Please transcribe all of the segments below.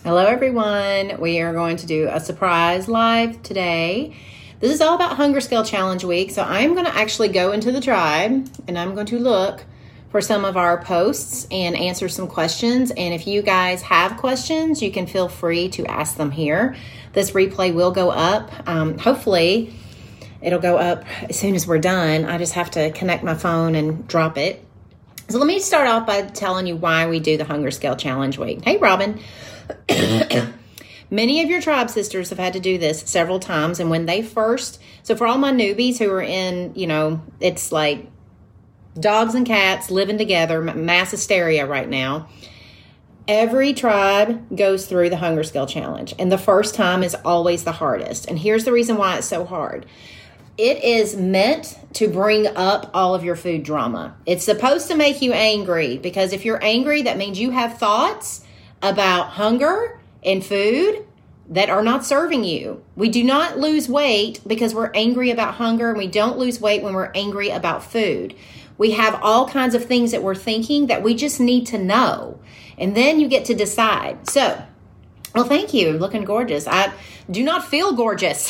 Hello, everyone. We are going to do a surprise live today. This is all about Hunger Scale Challenge Week. So I'm going to actually go into the tribe and I'm going to look for some of our posts and answer some questions. And if you guys have questions, you can feel free to ask them here. This replay will go up. Hopefully, it'll go up as soon as we're done. I just have to connect my phone and drop it. So let me start off by telling you why we do the Hunger Scale Challenge Week. Hey, Robin. Many of your tribe sisters have had to do this several times. And when they first, so for all my newbies who are in, it's like dogs and cats living together, mass hysteria right now. Every tribe goes through the Hunger Scale Challenge. And the first time is always the hardest. And here's the reason why it's so hard. It is meant to bring up all of your food drama. It's supposed to make you angry because if you're angry, that means you have thoughts about hunger and food that are not serving you. We do not lose weight because we're angry about hunger, and we don't lose weight when we're angry about food. We have all kinds of things that we're thinking that we just need to know. And then you get to decide. So, well, thank you. Looking gorgeous. I do not feel gorgeous.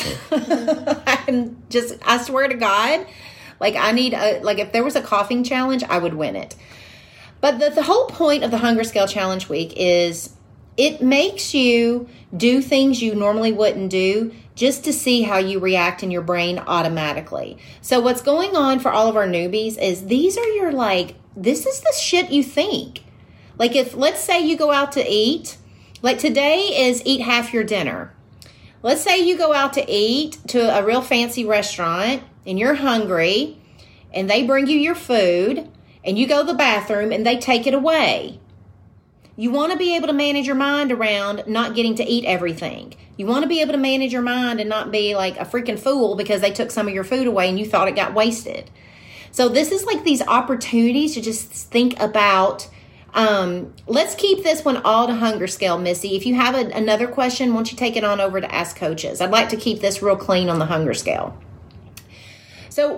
I swear to God, if there was a coughing challenge, I would win it. But the whole point of the Hunger Scale Challenge Week is it makes you do things you normally wouldn't do just to see how you react in your brain automatically. So what's going on for all of our newbies is these are this is the shit you think. Like if, let's say you go out to eat, like today is eat half your dinner. Let's say you go out to eat to a real fancy restaurant and you're hungry and they bring you your food and you go to the bathroom and they take it away. You want to be able to manage your mind around not getting to eat everything. You want to be able to manage your mind and not be like a freaking fool because they took some of your food away and you thought it got wasted. So this is like these opportunities to just think about, let's keep this one all to Hunger Scale, Missy. If you have another question, why don't you take it on over to Ask Coaches? I'd like to keep this real clean on the Hunger Scale. So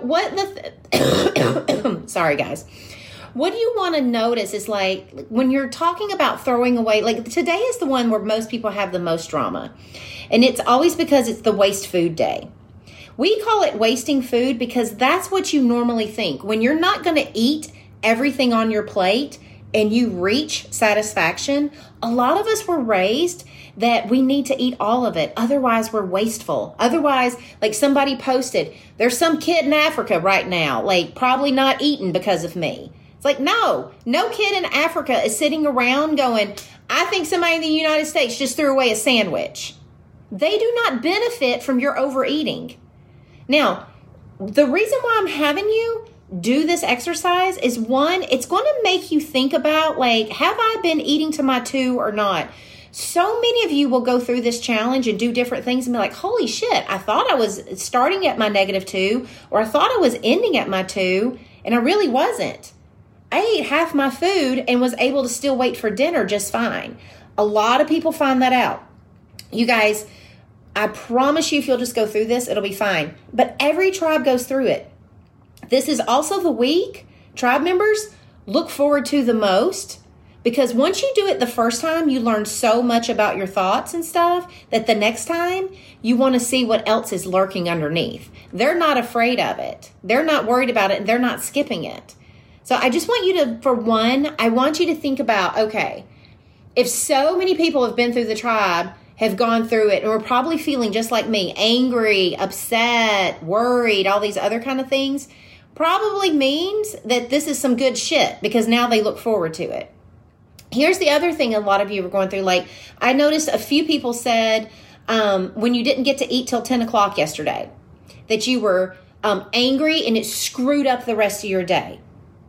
sorry guys. What do you want to notice is like when you're talking about throwing away, like today is the one where most people have the most drama. And it's always because it's the waste food day. We call it wasting food because that's what you normally think. When you're not going to eat everything on your plate and you reach satisfaction, a lot of us were raised that we need to eat all of it. Otherwise, we're wasteful. Otherwise, like somebody posted, there's some kid in Africa right now, like probably not eating because of me. It's like, no kid in Africa is sitting around going, I think somebody in the United States just threw away a sandwich. They do not benefit from your overeating. Now, the reason why I'm having you do this exercise is one, it's going to make you think about like, have I been eating to my 2 or not? So many of you will go through this challenge and do different things and be like, holy shit, I thought I was starting at my -2 or I thought I was ending at my 2 and I really wasn't. I ate half my food and was able to still wait for dinner just fine. A lot of people find that out. You guys, I promise you if you'll just go through this, it'll be fine. But every tribe goes through it. This is also the week tribe members look forward to the most because once you do it the first time, you learn so much about your thoughts and stuff that the next time you want to see what else is lurking underneath. They're not afraid of it. They're not worried about it and they're not skipping it. So I just want you to, for one, I want you to think about, okay, if so many people have been through the tribe, have gone through it, and we're probably feeling just like me, angry, upset, worried, all these other kind of things, probably means that this is some good shit because now they look forward to it. Here's the other thing a lot of you were going through. Like, I noticed a few people said when you didn't get to eat till 10 o'clock yesterday, that you were angry and it screwed up the rest of your day.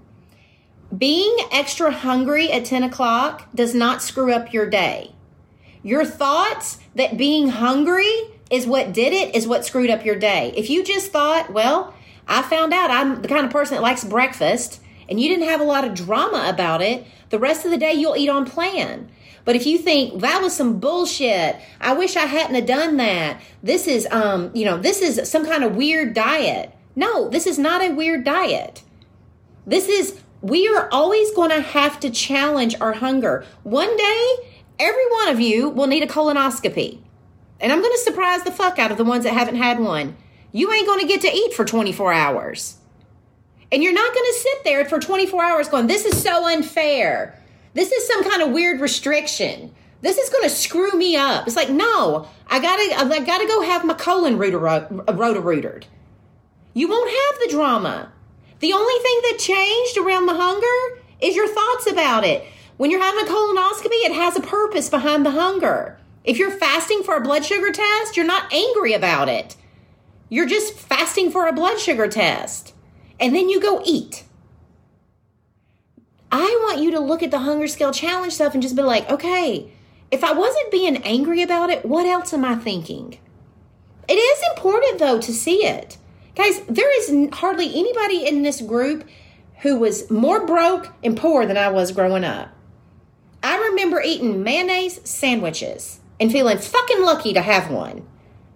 Being extra hungry at 10 o'clock does not screw up your day. Your thoughts that being hungry is what did it is what screwed up your day. If you just thought, well, I found out I'm the kind of person that likes breakfast and you didn't have a lot of drama about it, the rest of the day you'll eat on plan. But if you think that was some bullshit, I wish I hadn't have done that. This is, this is some kind of weird diet. No, this is not a weird diet. We are always going to have to challenge our hunger. One day, every one of you will need a colonoscopy. And I'm going to surprise the fuck out of the ones that haven't had one. You ain't going to get to eat for 24 hours. And you're not going to sit there for 24 hours going, this is so unfair. This is some kind of weird restriction. This is going to screw me up. It's like, no, I gotta go have my colon roto-rooted. You won't have the drama. The only thing that changed around the hunger is your thoughts about it. When you're having a colonoscopy, it has a purpose behind the hunger. If you're fasting for a blood sugar test, you're not angry about it. You're just fasting for a blood sugar test. And then you go eat. I want you to look at the hunger scale challenge stuff and just be like, okay, if I wasn't being angry about it, what else am I thinking? It is important, though, to see it. Guys, there is hardly anybody in this group who was more broke and poor than I was growing up. I remember eating mayonnaise sandwiches and feeling fucking lucky to have one.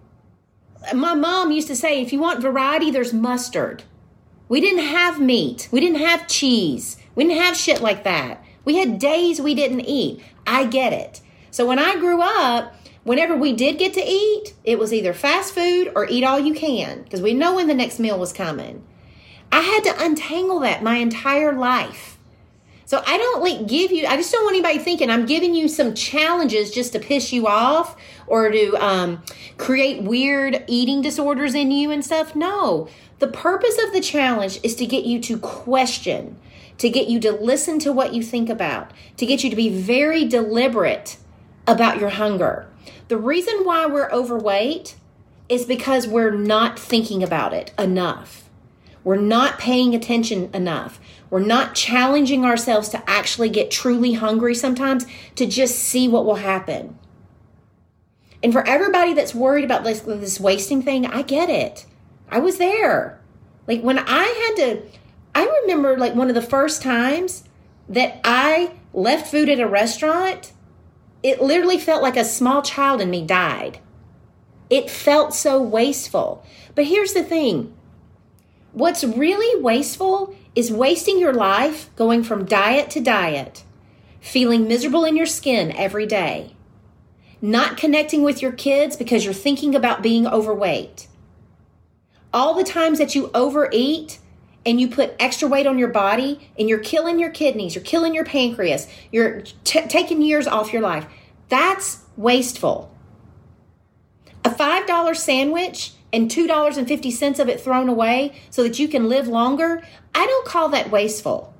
My mom used to say, if you want variety, there's mustard. We didn't have meat. We didn't have cheese. We didn't have shit like that. We had days we didn't eat. I get it. So when I grew up, whenever we did get to eat, it was either fast food or eat all you can, because we know when the next meal was coming. I had to untangle that my entire life. So I just don't want anybody thinking I'm giving you some challenges just to piss you off or to create weird eating disorders in you and stuff. No, the purpose of the challenge is to get you to question, to get you to listen to what you think about, to get you to be very deliberate about your hunger. The reason why we're overweight is because we're not thinking about it enough. We're not paying attention enough. We're not challenging ourselves to actually get truly hungry sometimes to just see what will happen. And for everybody that's worried about this wasting thing, I get it. I was there. Like when I remember like one of the first times that I left food at a restaurant, it literally felt like a small child in me died. It felt so wasteful. But here's the thing. What's really wasteful is wasting your life going from diet to diet, feeling miserable in your skin every day, not connecting with your kids because you're thinking about being overweight. All the times that you overeat and you put extra weight on your body and you're killing your kidneys, you're killing your pancreas, you're taking years off your life. That's wasteful. A $5 sandwich and $2.50 of it thrown away so that you can live longer, I don't call that wasteful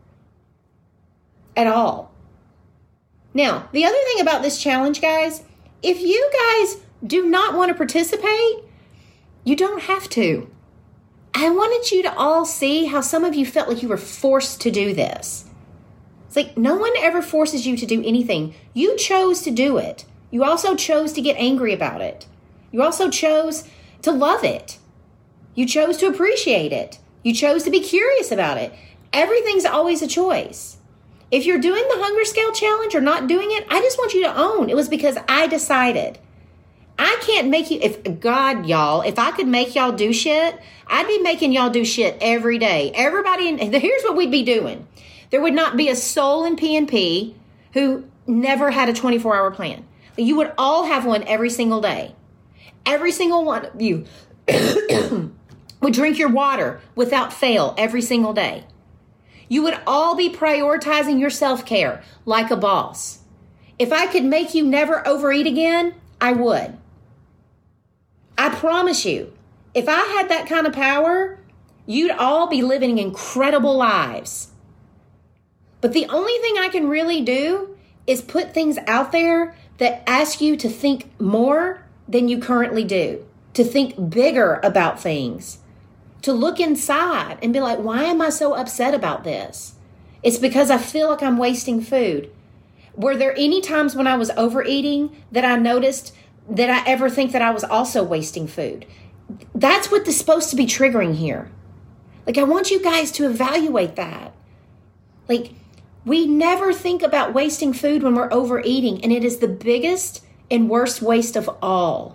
at all. Now, the other thing about this challenge, guys, if you guys do not want to participate, you don't have to. I wanted you to all see how some of you felt like you were forced to do this. It's like no one ever forces you to do anything. You chose to do it. You also chose to get angry about it. You also chose to love it. You chose to appreciate it. You chose to be curious about it. Everything's always a choice. If you're doing the hunger scale challenge or not doing it, I just want you to own it was because I decided. I can't make you, if I could make y'all do shit, I'd be making y'all do shit every day. Everybody, here's what we'd be doing. There would not be a soul in PNP who never had a 24-hour plan. You would all have one every single day. Every single one of you would drink your water without fail every single day. You would all be prioritizing your self-care like a boss. If I could make you never overeat again, I would. I promise you, if I had that kind of power, you'd all be living incredible lives. But the only thing I can really do is put things out there that ask you to think more than you currently do, to think bigger about things, to look inside and be like, why am I so upset about this? It's because I feel like I'm wasting food. Were there any times when I was overeating that I noticed that I ever think that I was also wasting food? That's what is supposed to be triggering here. Like, I want you guys to evaluate that. Like, we never think about wasting food when we're overeating, and it is the biggest and worst waste of all.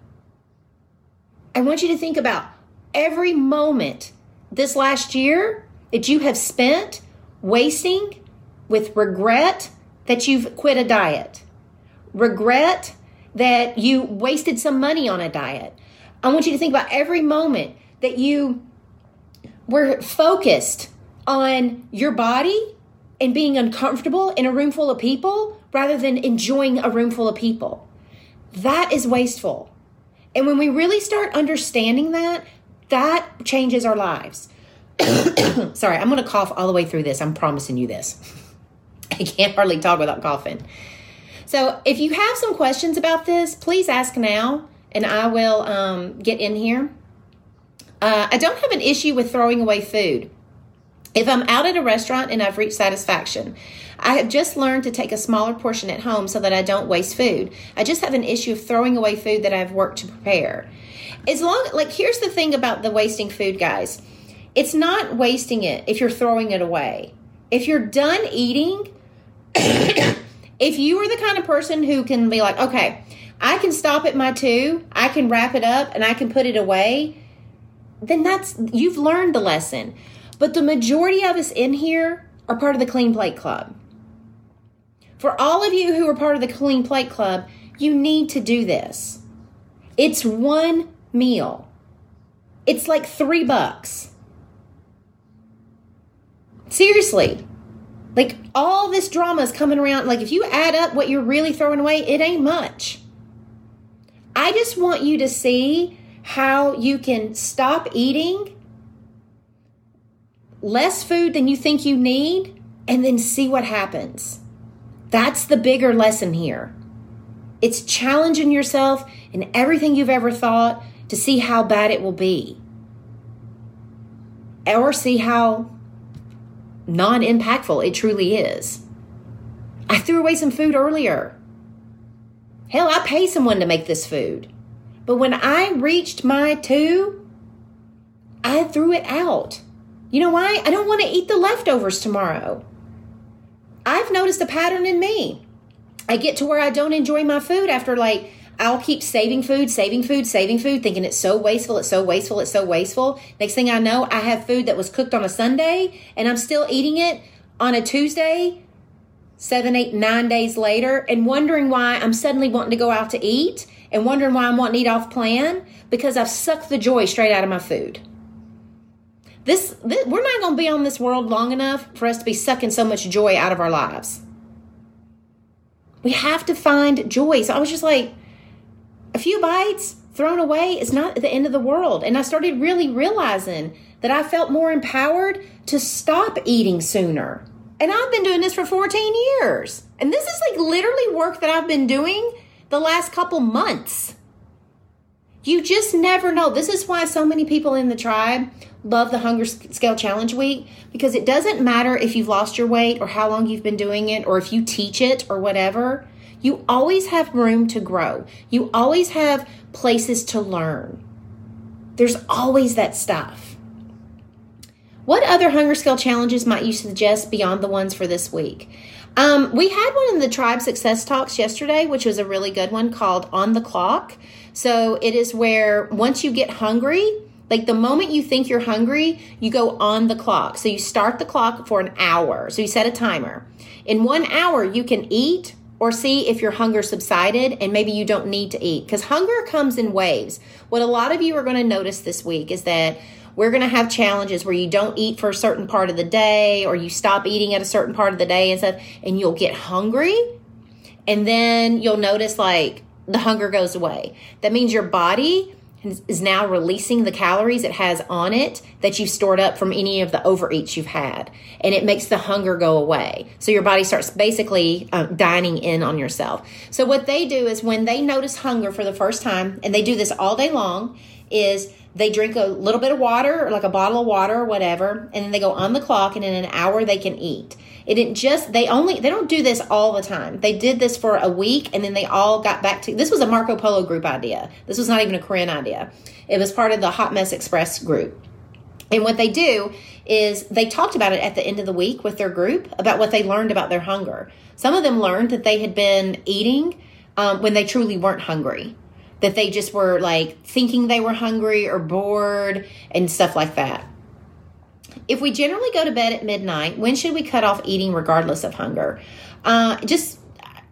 I want you to think about every moment this last year that you have spent wasting with regret that you've quit a diet. regret that you wasted some money on a diet. I want you to think about every moment that you were focused on your body and being uncomfortable in a room full of people rather than enjoying a room full of people. That is wasteful. And when we really start understanding that, that changes our lives. Sorry, I'm going to cough all the way through this. I'm promising you this. I can't hardly talk without coughing. So if you have some questions about this, please ask now, and I will get in here. I don't have an issue with throwing away food. If I'm out at a restaurant and I've reached satisfaction, I have just learned to take a smaller portion at home so that I don't waste food. I just have an issue of throwing away food that I've worked to prepare. Here's the thing about the wasting food, guys. It's not wasting it if you're throwing it away. If you're done eating, if you are the kind of person who can be like, okay, I can stop at my 2, I can wrap it up and I can put it away, then you've learned the lesson. But the majority of us in here are part of the Clean Plate Club. For all of you who are part of the Clean Plate Club, you need to do this. It's one meal. It's like $3. Seriously. Like, all this drama is coming around. Like, if you add up what you're really throwing away, it ain't much. I just want you to see how you can stop eating less food than you think you need and then see what happens. That's the bigger lesson here. It's challenging yourself in everything you've ever thought to see how bad it will be. Or see how non-impactful it truly is. I threw away some food earlier. Hell, I pay someone to make this food. But when I reached my 2, I threw it out. You know why? I don't want to eat the leftovers tomorrow. I've noticed a pattern in me. I get to where I don't enjoy my food after I'll keep saving food, thinking it's so wasteful, it's so wasteful, it's so wasteful. Next thing I know, I have food that was cooked on a Sunday and I'm still eating it on a Tuesday, 7, 8, 9 days later, and wondering why I'm suddenly wanting to go out to eat and wondering why I'm wanting to eat off plan because I've sucked the joy straight out of my food. We're not going to be on this world long enough for us to be sucking so much joy out of our lives. We have to find joy. So I was just like, a few bites thrown away is not the end of the world. And I started really realizing that I felt more empowered to stop eating sooner. And I've been doing this for 14 years. And this is literally work that I've been doing the last couple months. You just never know. This is why so many people in the tribe love the Hunger Scale Challenge Week, because it doesn't matter if you've lost your weight or how long you've been doing it or if you teach it or whatever. You always have room to grow. You always have places to learn. There's always that stuff. What other Hunger Scale challenges might you suggest beyond the ones for this week? We had one in the Tribe Success Talks yesterday, which was a really good one, called On the Clock. So it is where once you get hungry, the moment you think you're hungry, you go on the clock. So you start the clock for an hour. So you set a timer. In 1 hour, you can eat or see if your hunger subsided and maybe you don't need to eat, because hunger comes in waves. What a lot of you are going to notice this week is that we're going to have challenges where you don't eat for a certain part of the day or you stop eating at a certain part of the day and stuff, and you'll get hungry, and then you'll notice the hunger goes away. That means your body is now releasing the calories it has on it that you've stored up from any of the overeats you've had. And it makes the hunger go away. So your body starts basically dining in on yourself. So what they do is when they notice hunger for the first time, and they do this all day long, is they drink a little bit of water, or a bottle of water or whatever, and then they go on the clock, and in an hour they can eat. They don't do this all the time. They did this for a week, and then they all got back to, this was a Marco Polo group idea. This was not even a Corinne idea. It was part of the Hot Mess Express group. And what they do is they talked about it at the end of the week with their group about what they learned about their hunger. Some of them learned that they had been eating when they truly weren't hungry, that they just were thinking they were hungry or bored and stuff like that. If we generally go to bed at midnight, when should we cut off eating regardless of hunger?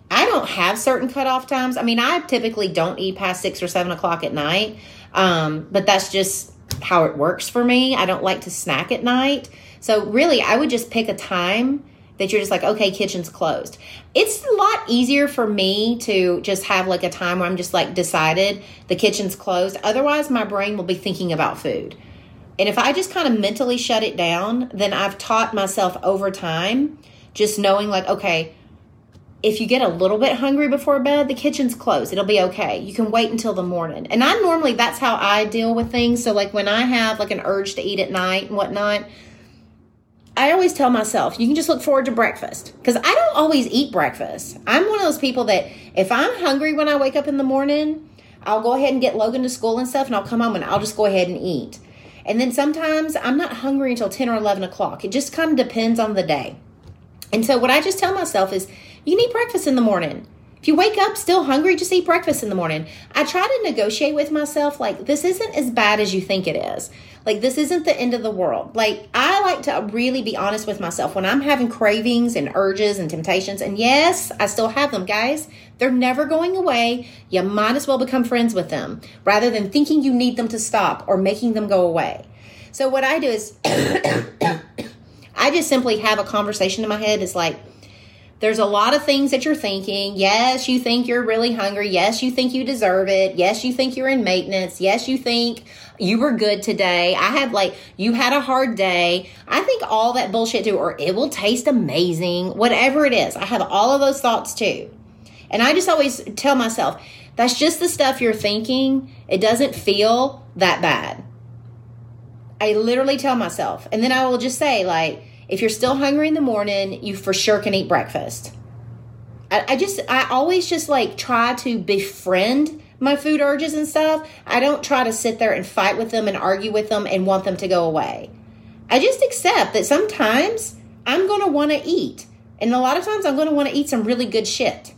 I don't have certain cutoff times. I mean, I typically don't eat past 6 or 7 o'clock at night. But that's just how it works for me. I don't like to snack at night. So really, I would just pick a time that you're just like, okay, kitchen's closed. It's a lot easier for me to just have like a time where I'm just like decided the kitchen's closed. Otherwise, my brain will be thinking about food. And if I just kind of mentally shut it down, then I've taught myself over time, just knowing like, okay, if you get a little bit hungry before bed, the kitchen's closed. It'll be okay. You can wait until the morning. And that's how I deal with things. So like when I have like an urge to eat at night and whatnot, I always tell myself, you can just look forward to breakfast. Because I don't always eat breakfast. I'm one of those people that if I'm hungry when I wake up in the morning, I'll go ahead and get Logan to school and stuff, and I'll come home and I'll just go ahead and eat. And then sometimes I'm not hungry until 10 or 11 o'clock. It just kind of depends on the day. And so what I just tell myself is, you can eat breakfast in the morning. If you wake up still hungry, just eat breakfast in the morning. I try to negotiate with myself, like, this isn't as bad as you think it is. Like, this isn't the end of the world. Like, I like to really be honest with myself when I'm having cravings and urges and temptations. And yes, I still have them, guys. They're never going away. You might as well become friends with them rather than thinking you need them to stop or making them go away. So what I do is I just simply have a conversation in my head. It's like, there's a lot of things that you're thinking. Yes, you think you're really hungry. Yes, you think you deserve it. Yes, you think you're in maintenance. Yes, you think you were good today. You had a hard day. I think all that bullshit too, or it will taste amazing, whatever it is. I have all of those thoughts too. And I just always tell myself, that's just the stuff you're thinking. It doesn't feel that bad. I literally tell myself, and then I will just say, like, if you're still hungry in the morning, you for sure can eat breakfast. I always just like try to befriend my food urges and stuff. I don't try to sit there and fight with them and argue with them and want them to go away. I just accept that sometimes I'm going to want to eat. And a lot of times I'm going to want to eat some really good shit.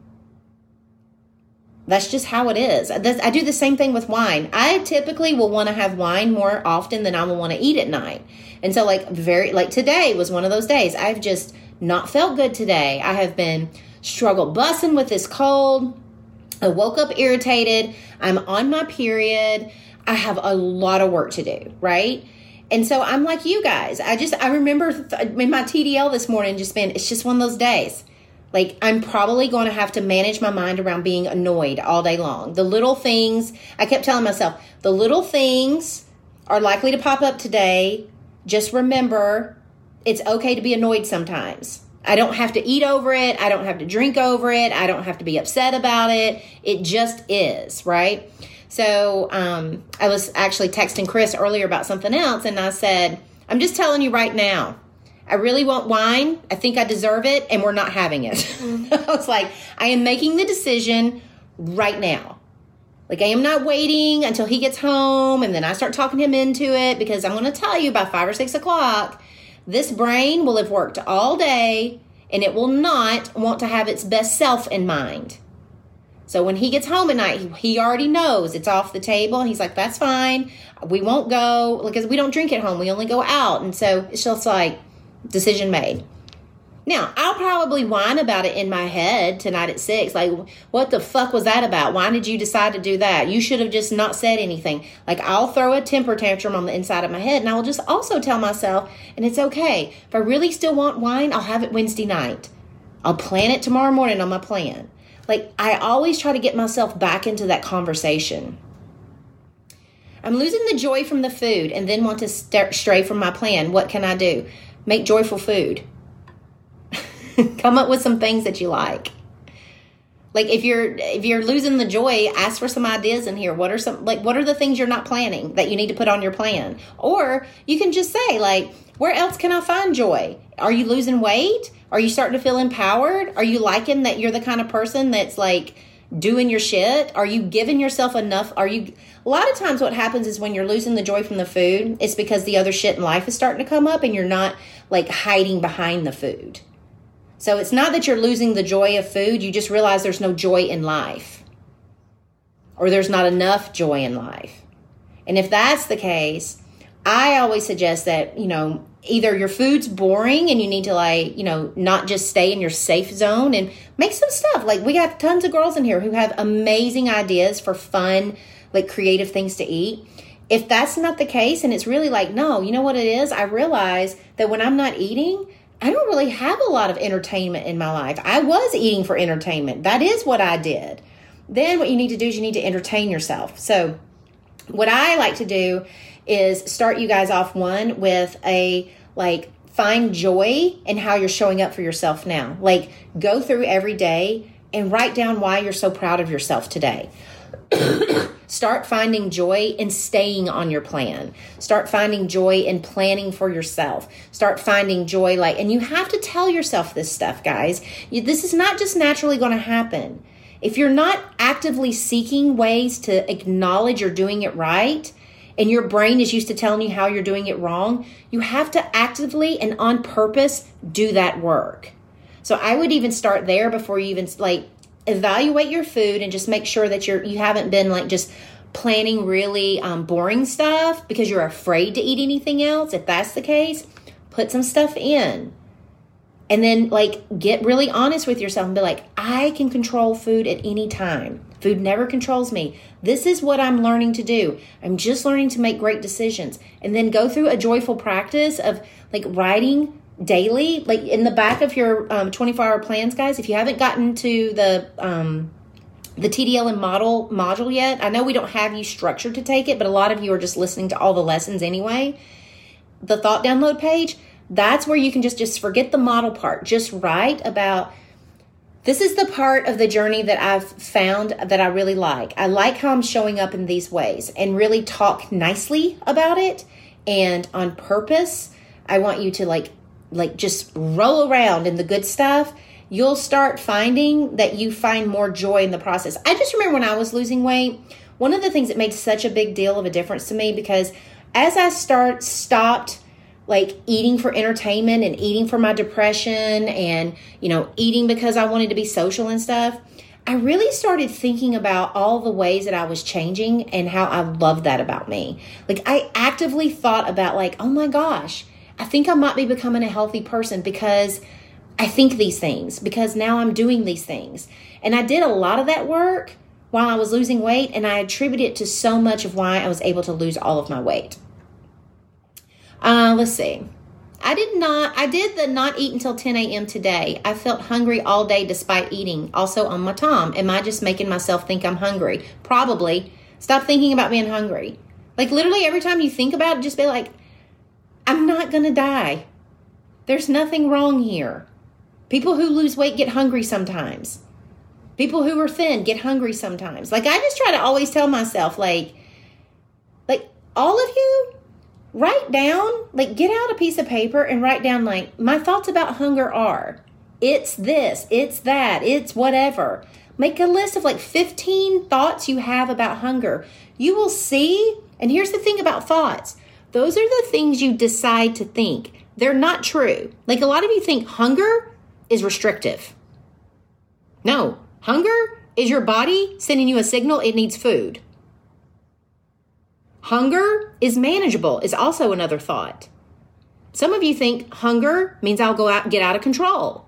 That's just how it is. I do the same thing with wine. I typically will want to have wine more often than I will want to eat at night. And so like today was one of those days. I've just not felt good today. I have been struggle bussing with this cold. I woke up irritated. I'm on my period. I have a lot of work to do, right? And so I'm like you guys. I remember in my TDL this morning it's just one of those days. Like, I'm probably going to have to manage my mind around being annoyed all day long. The little things, I kept telling myself, the little things are likely to pop up today. Just remember, it's okay to be annoyed sometimes. I don't have to eat over it. I don't have to drink over it. I don't have to be upset about it. It just is, right? So I was actually texting Chris earlier about something else, and I said, I'm just telling you right now, I really want wine. I think I deserve it, and we're not having it. I was like, I am making the decision right now. Like, I am not waiting until he gets home, and then I start talking him into it, because I'm going to tell you by 5 or 6 o'clock, this brain will have worked all day, and it will not want to have its best self in mind. So when he gets home at night, he already knows it's off the table, and he's like, that's fine. We won't go, because we don't drink at home. We only go out, and so it's just like, decision made. Now, I'll probably whine about it in my head tonight at 6. Like, what the fuck was that about? Why did you decide to do that? You should have just not said anything. Like, I'll throw a temper tantrum on the inside of my head, and I will just also tell myself, and it's okay. If I really still want wine, I'll have it Wednesday night. I'll plan it tomorrow morning on my plan. Like, I always try to get myself back into that conversation. I'm losing the joy from the food and then want to stray from my plan. What can I do? Make joyful food. Come up with some things that you like. Like, if you're losing the joy, ask for some ideas in here. What are the things you're not planning that you need to put on your plan? Or you can just say, like, where else can I find joy? Are you losing weight? Are you starting to feel empowered? Are you liking that you're the kind of person that's like doing your shit? Are you giving yourself enough? A lot of times what happens is when you're losing the joy from the food, it's because the other shit in life is starting to come up and you're not like hiding behind the food. So it's not that you're losing the joy of food. You just realize there's no joy in life, or there's not enough joy in life. And if that's the case, I always suggest that, either your food's boring and you need to not just stay in your safe zone and make some stuff. Like we got tons of girls in here who have amazing ideas for fun, like creative things to eat. If that's not the case and it's really like, no, you know what it is? I realize that when I'm not eating, I don't really have a lot of entertainment in my life. I was eating for entertainment. That is what I did. Then what you need to do is you need to entertain yourself. So what I like to do is start you guys off with find joy in how you're showing up for yourself now. Like go through every day and write down why you're so proud of yourself today. Start finding joy in staying on your plan. Start finding joy in planning for yourself. Start finding joy and you have to tell yourself this stuff, guys. This is not just naturally going to happen. If you're not actively seeking ways to acknowledge you're doing it right, and your brain is used to telling you how you're doing it wrong, you have to actively and on purpose do that work. So I would even start there before you even evaluate your food and just make sure that you haven't been just planning really boring stuff because you're afraid to eat anything else. If that's the case, put some stuff in. And then get really honest with yourself and be like, I can control food at any time. Food never controls me. This is what I'm learning to do. I'm just learning to make great decisions. And then go through a joyful practice of writing daily, in the back of your 24-hour plans, guys. If you haven't gotten to the TDLM module yet, I know we don't have you structured to take it, but a lot of you are just listening to all the lessons anyway. The thought download page, that's where you can just forget the model part. Just write about, this is the part of the journey that I've found that I really like. I like how I'm showing up in these ways, and really talk nicely about it and on purpose. I want you to just roll around in the good stuff. You'll start finding that you find more joy in the process. I just remember when I was losing weight, one of the things that made such a big deal of a difference to me, because as I stopped eating for entertainment and eating for my depression and, eating because I wanted to be social and stuff, I really started thinking about all the ways that I was changing and how I loved that about me. I actively thought about oh my gosh, I think I might be becoming a healthy person because I think these things, because now I'm doing these things. And I did a lot of that work while I was losing weight, and I attribute it to so much of why I was able to lose all of my weight. Let's see. I did the not eat until 10 a.m. today. I felt hungry all day despite eating. Also on my Tom. Am I just making myself think I'm hungry? Probably. Stop thinking about being hungry. Literally every time you think about it, just be like, I'm not going to die. There's nothing wrong here. People who lose weight get hungry sometimes. People who are thin get hungry sometimes. I just try to always tell myself, all of you, write down, get out a piece of paper and write down, my thoughts about hunger are, it's this, it's that, it's whatever. Make a list of 15 thoughts you have about hunger. You will see, and here's the thing about thoughts. Those are the things you decide to think. They're not true. A lot of you think hunger is restrictive. No, hunger is your body sending you a signal it needs food. Hunger is manageable is also another thought. Some of you think hunger means I'll go out and get out of control.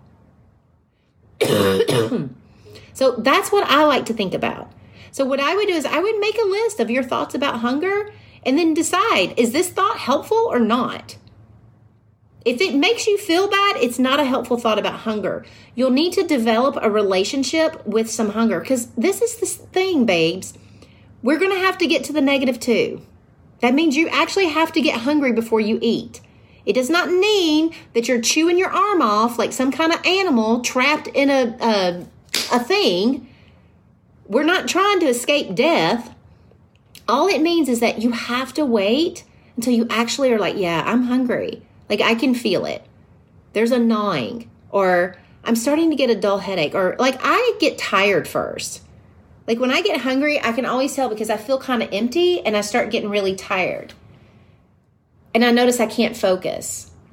So that's what I like to think about. So what I would do is I would make a list of your thoughts about hunger and then decide, is this thought helpful or not? If it makes you feel bad, it's not a helpful thought about hunger. You'll need to develop a relationship with some hunger, because this is the thing, babes. We're going to have to get to the -2. That means you actually have to get hungry before you eat. It does not mean that you're chewing your arm off like some kind of animal trapped in a thing. We're not trying to escape death. All it means is that you have to wait until you actually are yeah, I'm hungry. I can feel it. There's a gnawing, or I'm starting to get a dull headache, or I get tired first. When I get hungry, I can always tell because I feel kind of empty and I start getting really tired. And I notice I can't focus.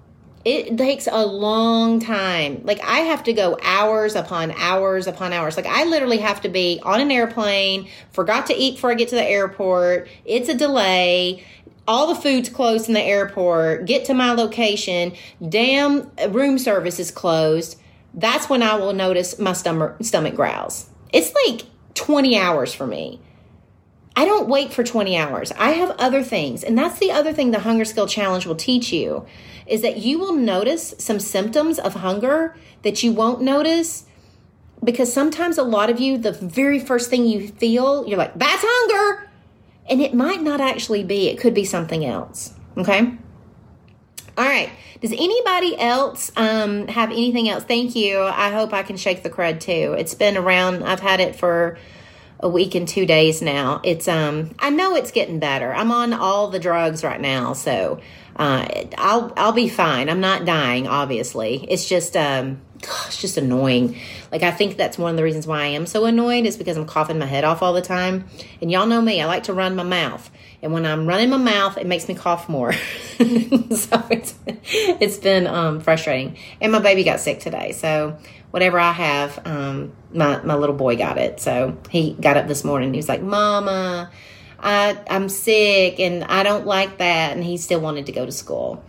It takes a long time. Like, I have to go hours upon hours upon hours. Like, I literally have to be on an airplane, forgot to eat before I get to the airport. It's a delay. All the food's closed in the airport. Get to my location. Damn, room service is closed. That's when I will notice my stomach growls. It's like 20 hours for me. I don't wait for 20 hours. I have other things. And that's the other thing the Hunger Skill Challenge will teach you, is that you will notice some symptoms of hunger that you won't notice, because sometimes a lot of you, the very first thing you feel, you're like, that's hunger. And it might not actually be. It could be something else. Okay? All right. Does anybody else have anything else? Thank you. I hope I can shake the crud too. It's been around. I've had it for a week and 2 days now. It's I know it's getting better. I'm on all the drugs right now, so I'll be fine. I'm not dying, obviously. It's just it's just annoying. Like, I think that's one of the reasons why I am so annoyed, is because I'm coughing my head off all the time. And y'all know me, I like to run my mouth. And when I'm running my mouth, it makes me cough more. So it's been frustrating. And my baby got sick today. So whatever I have, my little boy got it. So he got up this morning. He was like, Mama, I'm sick and I don't like that. And he still wanted to go to school.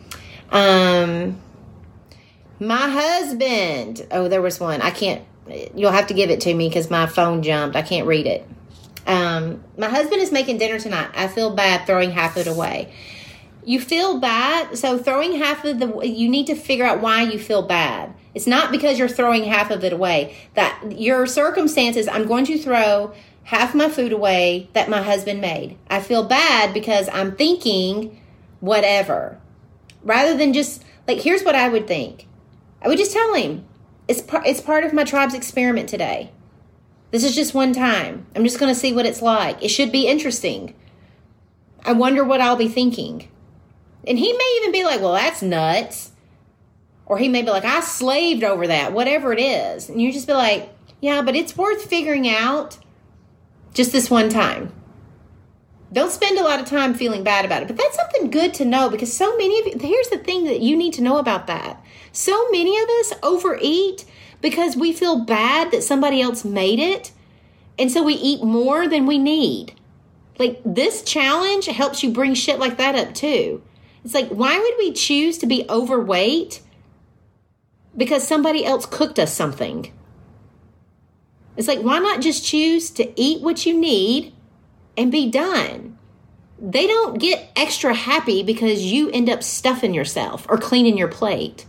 My husband, there was one. You'll have to give it to me because my phone jumped. I can't read it. My husband is making dinner tonight. I feel bad throwing half of it away. You feel bad, so throwing half of you need to figure out why you feel bad. It's not because you're throwing half of it away. That your circumstances, I'm going to throw half my food away that my husband made. I feel bad because I'm thinking whatever. Rather than just, like, here's what I would think. I would just tell him, it's part of my tribe's experiment today. This is just one time. I'm just going to see what it's like. It should be interesting. I wonder what I'll be thinking. And he may even be like, well, that's nuts. Or he may be like, I slaved over that, whatever it is. And you just be like, yeah, but it's worth figuring out just this one time. Don't spend a lot of time feeling bad about it. But that's something good to know, because so many of you, here's the thing that you need to know about that. So many of us overeat because we feel bad that somebody else made it. And so we eat more than we need. Like, this challenge helps you bring shit like that up too. It's like, why would we choose to be overweight because somebody else cooked us something? It's like, why not just choose to eat what you need and be done? They don't get extra happy because you end up stuffing yourself or cleaning your plate.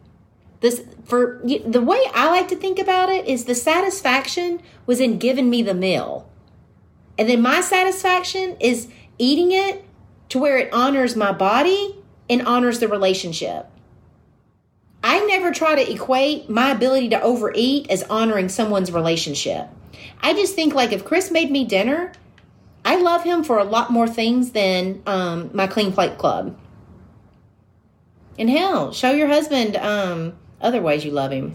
The way I like to think about it is the satisfaction was in giving me the meal. And then my satisfaction is eating it to where it honors my body and honors the relationship. I never try to equate my ability to overeat as honoring someone's relationship. I just think, like, if Chris made me dinner, I love him for a lot more things than my Clean Plate Club. And hell, show your husband other ways you love him.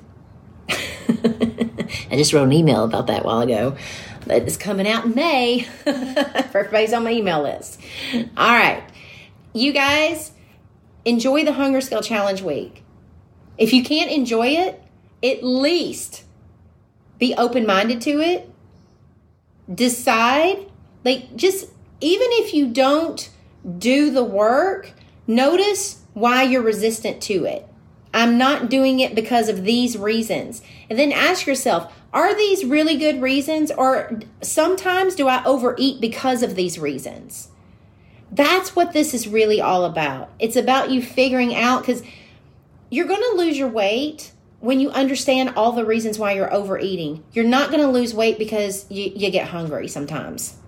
I just wrote an email about that a while ago. That is coming out in May. For everybody's on my email list. All right. You guys, enjoy the Hunger Skill Challenge week. If you can't enjoy it, at least be open-minded to it. Decide. Like, just, even if you don't do the work, notice why you're resistant to it. I'm not doing it because of these reasons. And then ask yourself, are these really good reasons? Or sometimes do I overeat because of these reasons? That's what this is really all about. It's about you figuring out, because you're going to lose your weight when you understand all the reasons why you're overeating. You're not going to lose weight because you get hungry sometimes.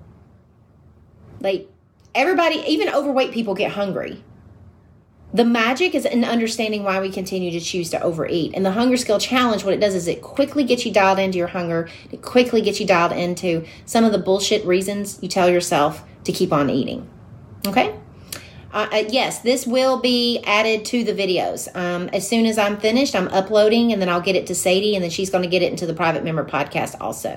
Like, everybody, even overweight people get hungry. The magic is in understanding why we continue to choose to overeat. And the Hunger Skill Challenge, what it does is it quickly gets you dialed into your hunger. It quickly gets you dialed into some of the bullshit reasons you tell yourself to keep on eating. Okay? Yes, this will be added to the videos. As soon as I'm finished, I'm uploading, and then I'll get it to Sadie, and then she's going to get it into the private member podcast also.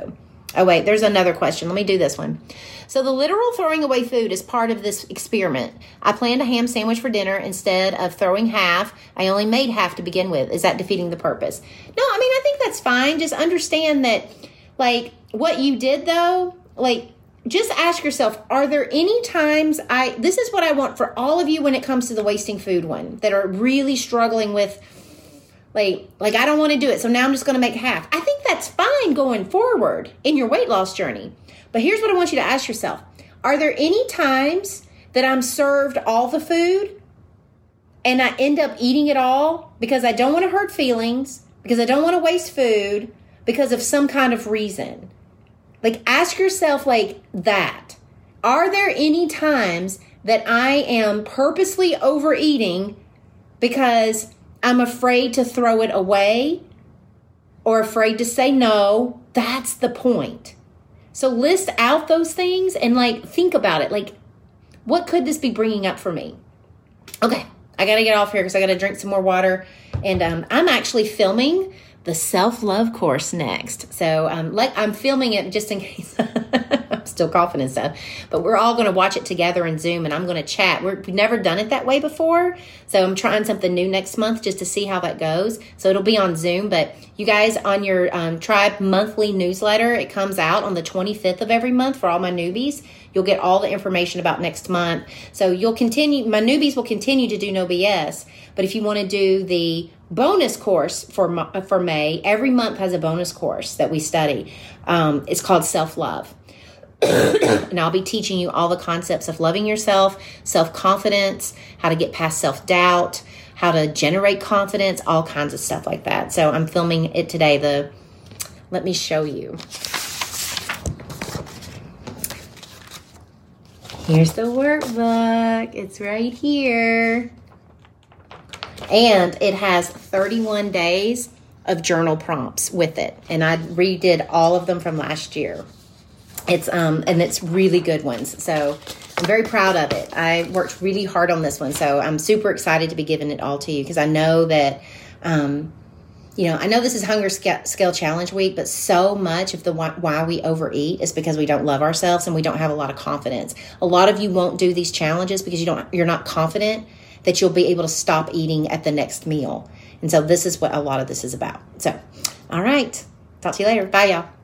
Oh, wait, there's another question. Let me do this one. So the literal throwing away food is part of this experiment. I planned a ham sandwich for dinner. Instead of throwing half, I only made half to begin with. Is that defeating the purpose? No, I mean, I think that's fine. Just understand that, like, what you did, though, like, just ask yourself, are there any times this is what I want for all of you when it comes to the wasting food one, that are really struggling with, like I don't want to do it, so now I'm just going to make half. I think that's fine going forward in your weight loss journey. But here's what I want you to ask yourself. Are there any times that I'm served all the food and I end up eating it all because I don't want to hurt feelings, because I don't want to waste food, because of some kind of reason? Like, ask yourself like that. Are there any times that I am purposely overeating because I'm afraid to throw it away or afraid to say no? That's the point. So list out those things and, like, think about it. Like, what could this be bringing up for me? Okay, I got to get off here because I got to drink some more water. And I'm actually filming the self-love course next. So I'm filming it just in case I'm still coughing and stuff. But we're all going to watch it together in Zoom, and I'm going to chat. We've never done it that way before. So I'm trying something new next month just to see how that goes. So it'll be on Zoom. But you guys, on your Tribe monthly newsletter, it comes out on the 25th of every month for all my newbies. You'll get all the information about next month. So my newbies will continue to do No BS. But if you want to do the bonus course for May, every month has a bonus course that we study. It's called Self-Love. And I'll be teaching you all the concepts of loving yourself, self-confidence, how to get past self-doubt, how to generate confidence, all kinds of stuff like that. So I'm filming it today. Let me show you. Here's the workbook. It's right here. And it has 31 days of journal prompts with it. And I redid all of them from last year. And it's really good ones. So I'm very proud of it. I worked really hard on this one. So I'm super excited to be giving it all to you, because I know that, I know this is Hunger Scale Challenge Week, but so much of the why we overeat is because we don't love ourselves and we don't have a lot of confidence. A lot of you won't do these challenges because you're not confident that you'll be able to stop eating at the next meal. And so this is what a lot of this is about. So, all right. Talk to you later. Bye, y'all.